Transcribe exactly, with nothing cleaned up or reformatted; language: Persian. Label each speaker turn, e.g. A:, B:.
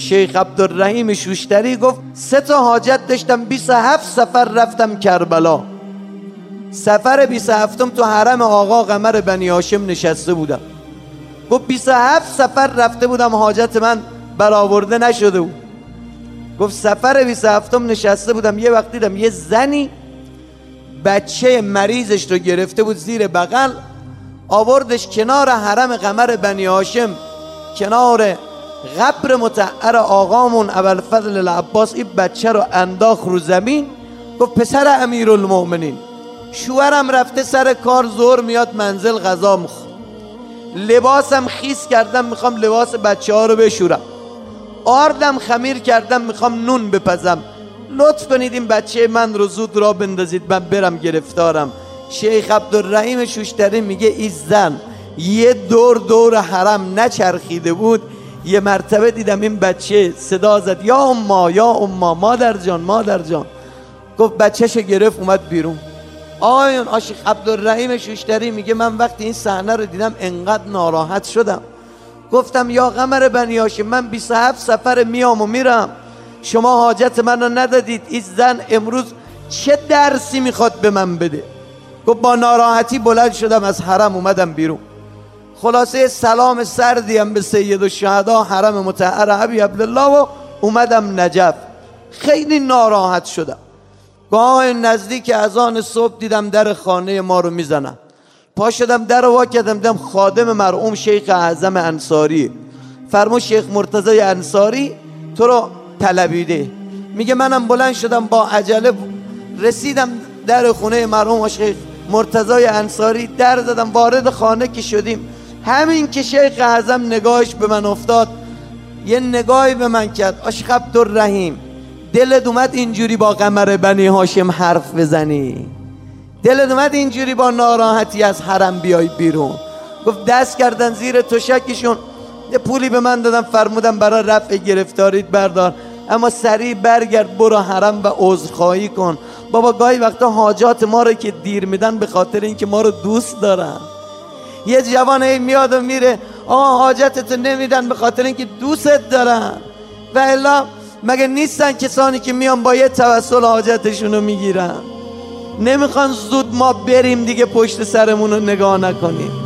A: شیخ عبدالرحیم شوشتری گفت سه تا حاجت داشتم، بیست و هفت سفر رفتم کربلا. سفر بیست و هفتم تو حرم آقا قمر بنی هاشم نشسته بودم. گفت بیست و هفت سفر رفته بودم، حاجت من برآورده نشده بود. گفت سفر بیست و هفتم نشسته بودم، یه وقت دیدم یه زنی بچه مریضش رو گرفته بود زیر بغل، آوردش کنار حرم قمر بنی هاشم، کنار قبر مطهر آقامون ابوالفضل العباس. این بچه رو انداخت رو زمین. گفت پسر امیرالمؤمنین، شوهرم رفته سر کار، ظهر میاد منزل غذا میخوام، لباسم خیس کردم میخوام لباس بچه ها رو بشورم، آردم خمیر کردم میخوام نون بپزم، لطف کنید این بچه من رو زود را بندازید من برم گرفتارم. شیخ عبدالرحیم شوشتری میگه این زن یه دور دور حرم نچرخیده بود، یه مرتبه دیدم این بچه صدا زد یا اما یا اما، مادر جان مادر جان. گفت بچه‌شو گرفت اومد بیرون. آیون آشیخ عبدالرحیم شوشتری میگه من وقتی این صحنه رو دیدم انقدر ناراحت شدم. گفتم یا قمر بنی هاشم، من بیست و هفت سفر میام و میرم، شما حاجت منو ندادید، این زن امروز چه درسی میخواد به من بده؟ گفت با ناراحتی بلند شدم از حرم اومدم بیرون. خلاصه سلام سردی هم به سید الشهدا حرم مطهر ابی عبدالله و اومدم نجف. خیلی ناراحت شدم. گاه نزدیک اذان صبح دیدم در خانه ما رو میزنم. پا شدم در رو وا کردم، دیدم خادم مرحوم شیخ اعظم انصاری. فرمود شیخ مرتضی انصاری تو رو طلبیده. میگه منم بلند شدم با عجله رسیدم در خونه مرحوم شیخ مرتضی انصاری، در زدم. وارد خانه که شدیم، همین که شیخ اعظم نگاهش به من افتاد، یه نگاهی به من کرد. آشیخ عبدالرحیم دلت اومد اینجوری با قمر بنی هاشم حرف بزنی؟ دلت اومد اینجوری با ناراحتی از حرم بیای بیرون؟ گفت دست کردن زیر تشکشون، یه پولی به من دادم، فرمودم برای رفع گرفتاریت بردار، اما سریع برگرد برو حرم و عذرخواهی کن. بابا گاهی وقتا حاجات ما رو که دیر میدن به خاطر اینکه ما رو دوست دارن. یه جوان هی میاد و میره، آه حاجتت نمیدن به خاطر اینکه دوستت دارن، و الا مگه نیستن کسانی که میان با یه توسل حاجتشونو میگیرن؟ نمیخوان زود ما بریم دیگه پشت سرمون رو نگاه نکنیم.